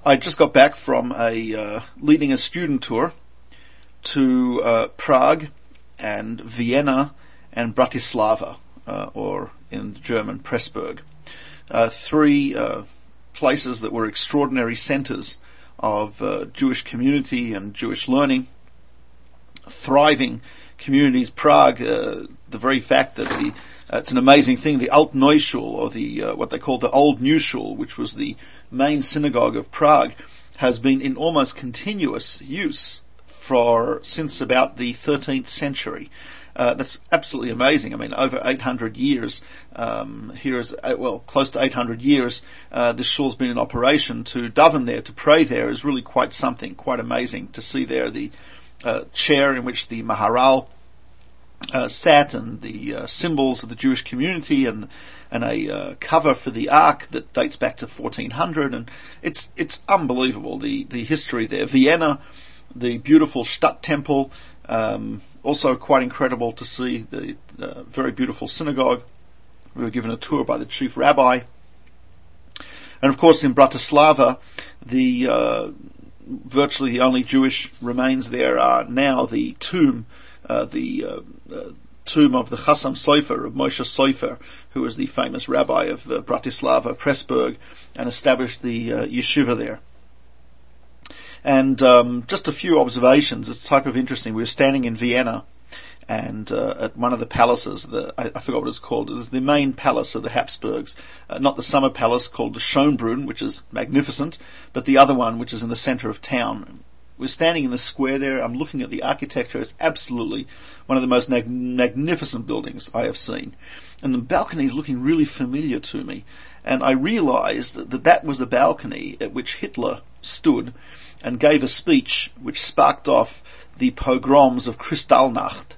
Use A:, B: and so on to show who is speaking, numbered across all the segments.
A: I just got back from leading a student tour to Prague and Vienna and Bratislava, or in German, Pressburg. Three places that were extraordinary centers of Jewish community and Jewish learning, thriving communities. Prague, the very fact that it's an amazing thing, the Alt Neuschule, or the what they call the Old New Shul, which was the main synagogue of Prague, has been in almost continuous use since about the 13th century. That's absolutely amazing. I mean, over 800 years, close to 800 years, this shul's been in operation. To daven there, to pray there, is really quite something, quite amazing to see there. The chair in which the Maharal sat, and the symbols of the Jewish community, and a cover for the Ark that dates back to 1400, and it's unbelievable, the history there. Vienna, the beautiful Stadttempel, also quite incredible to see, the very beautiful synagogue. We were given a tour by the chief rabbi. And of course in Bratislava, virtually the only Jewish remains there are now the tomb, tomb of the Chassam Sofer, of Moshe Sofer, who was the famous rabbi of Bratislava, Pressburg, and established the yeshiva there. And just a few observations. It's type of interesting. We were standing in Vienna, and at one of the palaces, I forgot what it's called. It was the main palace of the Habsburgs, not the summer palace called the Schönbrunn, which is magnificent, but the other one, which is in the centre of town. We're standing in the square there. I'm looking at the architecture. It's absolutely one of the most magnificent buildings I have seen. And the balcony is looking really familiar to me. And I realised that was a balcony at which Hitler stood and gave a speech which sparked off the pogroms of Kristallnacht.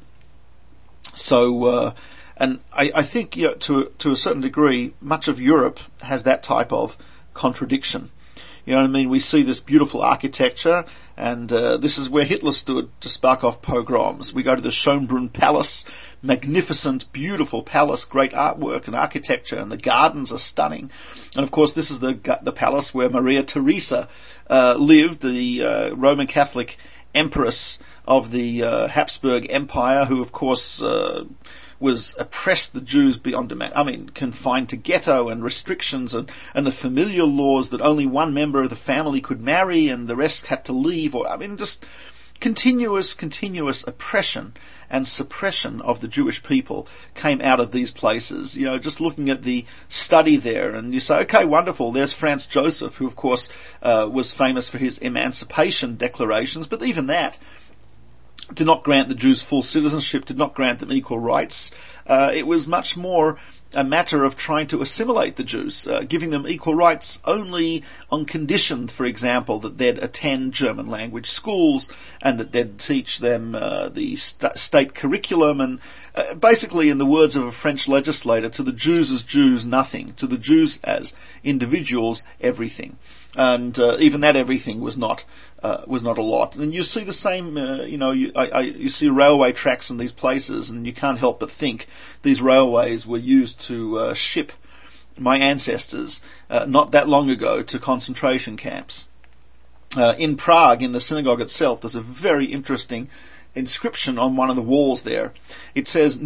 A: So, and I think, to a certain degree, much of Europe has that type of contradiction. You know what I mean? We see this beautiful architecture, and this is where Hitler stood to spark off pogroms. We go to the Schönbrunn Palace, magnificent, beautiful palace, great artwork and architecture, and the gardens are stunning. And of course, this is the palace where Maria Theresa lived, the Roman Catholic empress of the Habsburg Empire, who of course was oppressed the Jews beyond demand. I mean, confined to ghetto and restrictions and the familial laws that only one member of the family could marry and the rest had to leave. Just continuous oppression and suppression of the Jewish people came out of these places. Just looking at the study there, and you say, okay, wonderful, there's Franz Joseph, who of course was famous for his emancipation declarations, but even that did not grant the Jews full citizenship, did not grant them equal rights. It was much more a matter of trying to assimilate the Jews, giving them equal rights only on condition, for example, that they'd attend German language schools and that they'd teach them the state curriculum, and basically, in the words of a French legislator, to the Jews as Jews, nothing. To the Jews as individuals, everything. And even that everything was not a lot. And you see the same, you see railway tracks in these places, and you can't help but think these railways were used to ship my ancestors not that long ago to concentration camps. In Prague, in the synagogue itself, there's a very interesting inscription on one of the walls there. It says,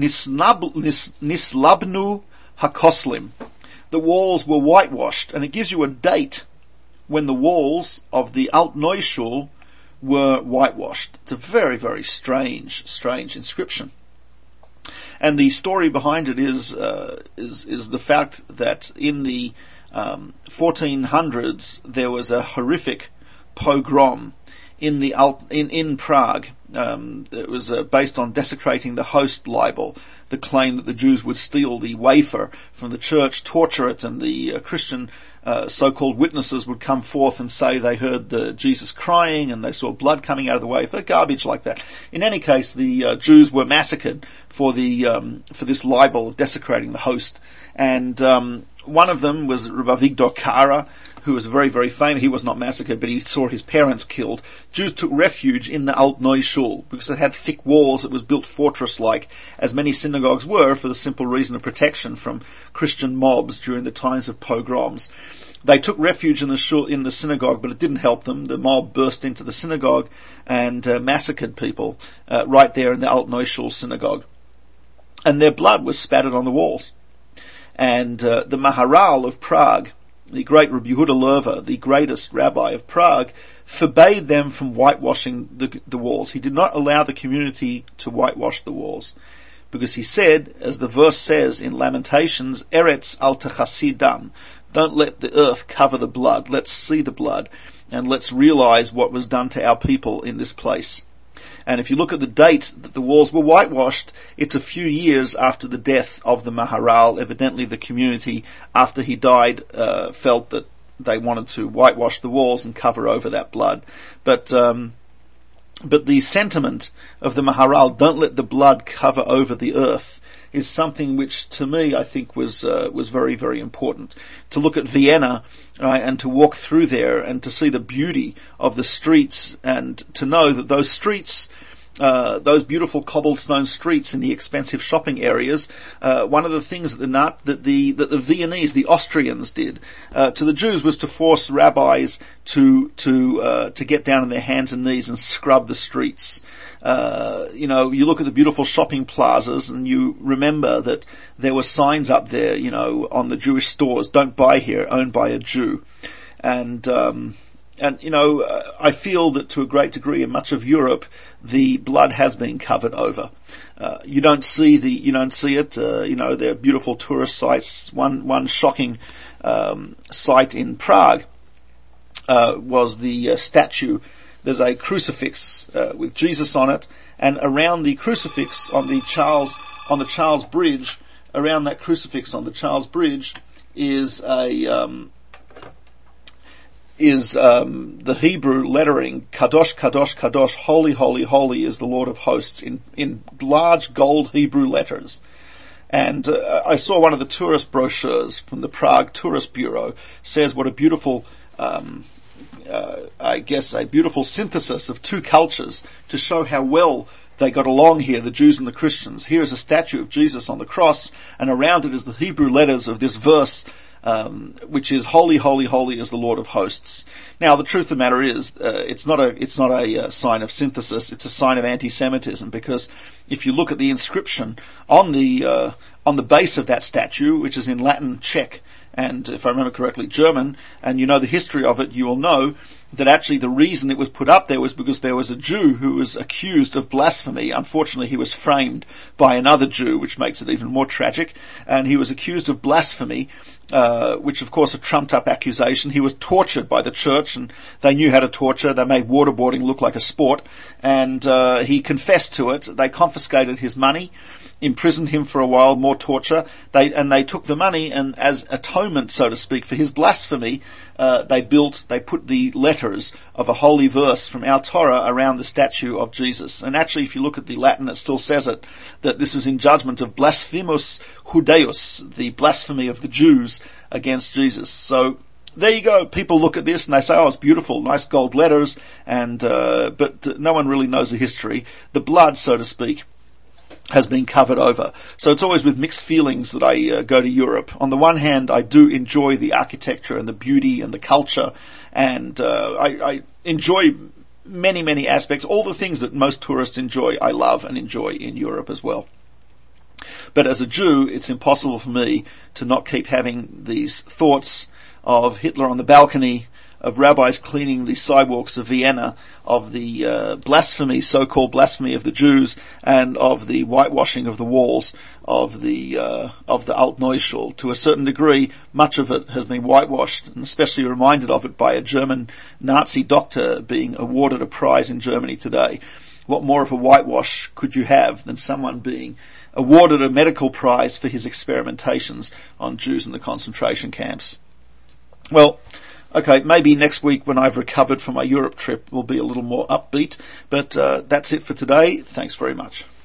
A: Nislabnu Hakoslim. The walls were whitewashed, and it gives you a date when the walls of the Alt Neuschule were whitewashed. It's a very, very strange inscription. And the story behind it is the fact that in the 1400s there was a horrific pogrom in Prague. It was based on desecrating the host libel, the claim that the Jews would steal the wafer from the church, torture it, and the Christian so-called witnesses would come forth and say they heard Jesus crying and they saw blood coming out of the wafer, garbage like that. In any case, the Jews were massacred for this libel of desecrating the host, and one of them was Rabbi Avigdor Kara, who was very, very famous. He was not massacred, but he saw his parents killed. Jews took refuge in the Alt Neuschule because it had thick walls. It was built fortress-like, as many synagogues were, for the simple reason of protection from Christian mobs during the times of pogroms. They took refuge in the synagogue, but it didn't help them. The mob burst into the synagogue and massacred people right there in the Alt-Neuschul synagogue. And their blood was spattered on the walls. And the Maharal of Prague, the great Rabbi Yehuda Lerva, the greatest rabbi of Prague, forbade them from whitewashing the walls. He did not allow the community to whitewash the walls, because he said, as the verse says in Lamentations, Eretz al techasi dam, don't let the earth cover the blood. Let's see the blood, and let's realize what was done to our people in this place. And if you look at the date that the walls were whitewashed, it's a few years after the death of the Maharal. Evidently the community, after he died, felt that they wanted to whitewash the walls and cover over that blood. But the sentiment of the Maharal, don't let the blood cover over the earth, is something which, to me, I think was very, very important. To look at Vienna, right, and to walk through there and to see the beauty of the streets, and to know that those streets, those beautiful cobblestone streets in the expensive shopping areas, one of the things that the Viennese, the Austrians, did to the Jews was to force rabbis to get down on their hands and knees and scrub the streets. You look at the beautiful shopping plazas and you remember that there were signs up there, on the Jewish stores, don't buy here, owned by a Jew. And I feel that to a great degree in much of Europe, the blood has been covered over. You don't see it. There are beautiful tourist sites. One shocking site in Prague was the statue. There's a crucifix with Jesus on it, and around the crucifix on the Charles Bridge, around that crucifix on the Charles Bridge is the Hebrew lettering, Kadosh, Kadosh, Kadosh, holy, holy, holy is the Lord of hosts, in large gold Hebrew letters. And I saw one of the tourist brochures from the Prague Tourist Bureau says what a beautiful, a beautiful synthesis of two cultures to show how well they got along here, the Jews and the Christians. Here is a statue of Jesus on the cross, and around it is the Hebrew letters of this verse, which is holy, holy, holy is the Lord of hosts. Now, the truth of the matter is, it's not a sign of synthesis. It's a sign of anti-Semitism, because if you look at the inscription on the base of that statue, which is in Latin, Czech, and if I remember correctly, German, and you know the history of it, you will know that actually the reason it was put up there was because there was a Jew who was accused of blasphemy. Unfortunately, he was framed by another Jew, which makes it even more tragic, and he was accused of blasphemy, which of course a trumped up accusation. He was tortured by the church, and they knew how to torture. They made waterboarding look like a sport, and he confessed to it. They confiscated his money, imprisoned him for a while, more torture. They took the money, and as atonement, so to speak, for his blasphemy, they put the letters of a holy verse from our Torah around the statue of Jesus. And actually, if you look at the Latin, it still says it, that this was in judgment of blasphemus Judaeus, the blasphemy of the Jews against Jesus. So there you go. People look at this and they say, oh, it's beautiful, nice gold letters, and but no one really knows the history. The blood, so to speak, has been covered over. So it's always with mixed feelings that I go to Europe. On the one hand, I do enjoy the architecture and the beauty and the culture, and I enjoy many, many aspects. All the things that most tourists enjoy, I love and enjoy in Europe as well. But as a Jew, it's impossible for me to not keep having these thoughts of Hitler on the balcony, of rabbis cleaning the sidewalks of Vienna, of the blasphemy, so-called blasphemy of the Jews, and of the whitewashing of the walls of the Alt-Neuschul. To a certain degree, much of it has been whitewashed, and especially reminded of it by a German Nazi doctor being awarded a prize in Germany today. What more of a whitewash could you have than someone being awarded a medical prize for his experimentations on Jews in the concentration camps? Well, okay, maybe next week when I've recovered from my Europe trip will be a little more upbeat, but that's it for today. Thanks very much.